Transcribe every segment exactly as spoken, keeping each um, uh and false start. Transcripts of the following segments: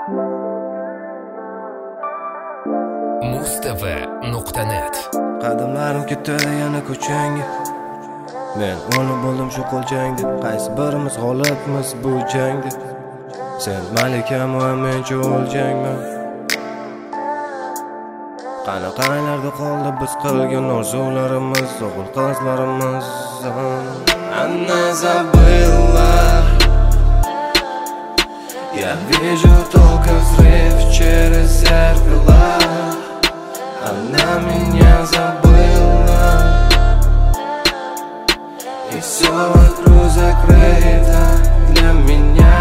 mustv nuqta net. Qadamlarim ketadi yana ko'changga. Men o'lib bo'ldim shu qo'ljangda. Qaysi birimiz g'olibmiz bu jangda? Sen malikam va men o'ljangman. Qanaqalarda qoldi biz qilgan orzularimiz, o'g'il qizlarimiz. Она забыла. Я вижу только взрыв через зеркало. Она меня забыла. И все вокруг закрыто для меня.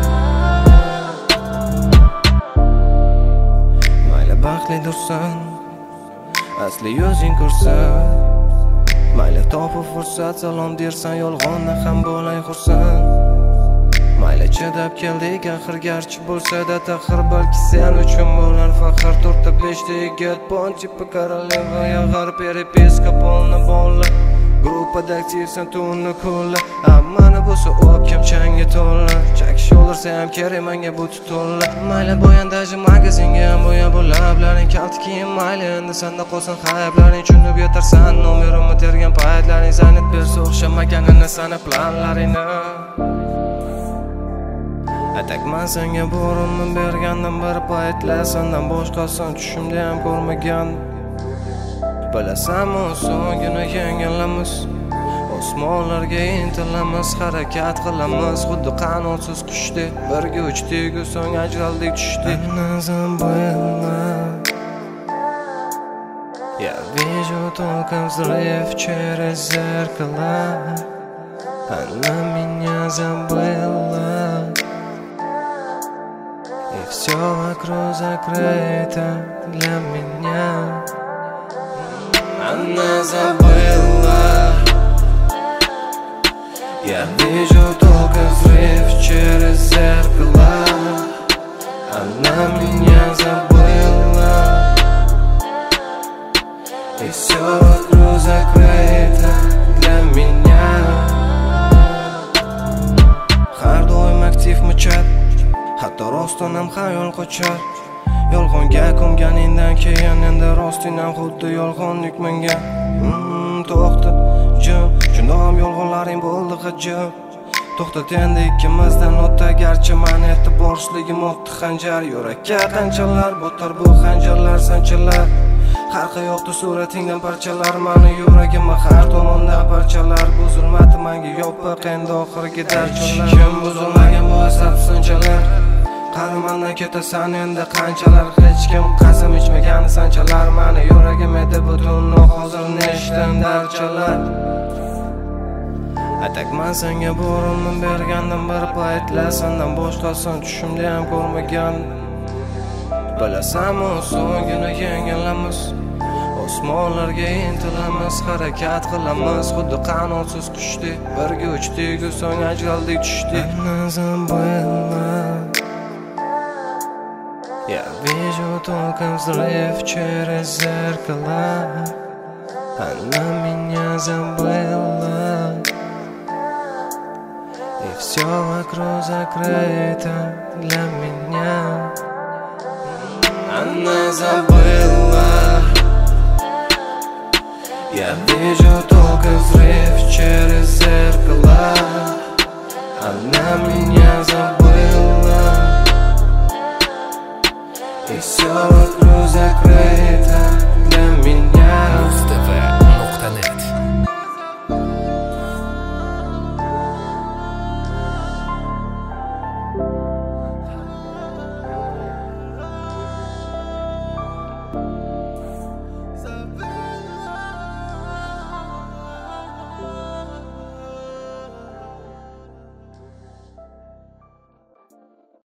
Mayli baxtli dursan, asli yuzing ko'rsin. Mayli topib fursat salom dersan, yolg'onda ham bo'lay xursand. Mayli chidab keldik axir, garchi bo'lsa-da taqir, balki sen uchun bo'lar faxr. To'rtta beshta yigit Pontipa koroleva yag'ar переписка polni bolla. Gruppada aktivsan tunni ko'lla. Hammani bo'lsa o'pkam changga to'lla. Chakish olursa ham kerak menga bu tutolla. Mayli bo'yandaji magazinga ham bo'ya bu lablaring, kalti kiyim mayli endi senda qolsin hayablaring. Tushunib yetarsan nomerimni tergan paytlaring, zanit bersa o'xshamaganini sana planlaringni. Atakman senga bo'rimni bergandim bir paytlar, sendan boshqasini tushimda ham ko'rmagan. Bilasanmi so'nggina yengilamiz, osmonlarga intilamiz, harakat qilamiz xuddi qanotsiz qushday. Birga uchdik, so'ng ajraldik tushdik. Она забыла. Я вижу только взрыв через зеркало. Она меня забыла. И все вокруг закрыто для меня. Она забыла. Я вижу только взрыв через зеркало. Она меня забыла. И все вокруг закрыто для меня. Har doim aktivmi chat, hatto rostdan ham xayol qochar. Yolg'onga ko'mganingdan keyin endi rostingdan xuddi yolg'onlik menga. Hmm, to'xta, jim, shunda ham yolg'onlaring bo'ldi g'ijib. To'xtat endi ikkimizdan o'tdi, garchi meni e'tiborsizligim o'tdi xanjar. Yurakka qanchalar botar bu xanjarlar sanchilar. Har yoqda suratingdan parchalar, meni yuragimni har tomonda parchalar. Bu zulmat menga yopiq endi oxirgi darchalar. Kim buzilmagan bu asab sanchalar. Qarimandan ketasan endi qanchalar, hech kim qasam ichmagan sanchalar. Meni yuragim edi butun hozir nechdan darchalar. Atakman senga bo'rimni bergandim bir paytlar, sendan boshqasini tushimda ham ko'rmagan. Bilasanmi so'nggina yengilamiz, osmonlarga intilamiz, harakat qilamiz xuddi qanotsiz qushday. Birga uchdik, so'ng ajraldik tushdik. Она забыла. Я вижу только взрыв через зеркало. Она меня забыла. И все вокруг закрыто для меня. Она забыла. Я вижу только взрыв через зеркало.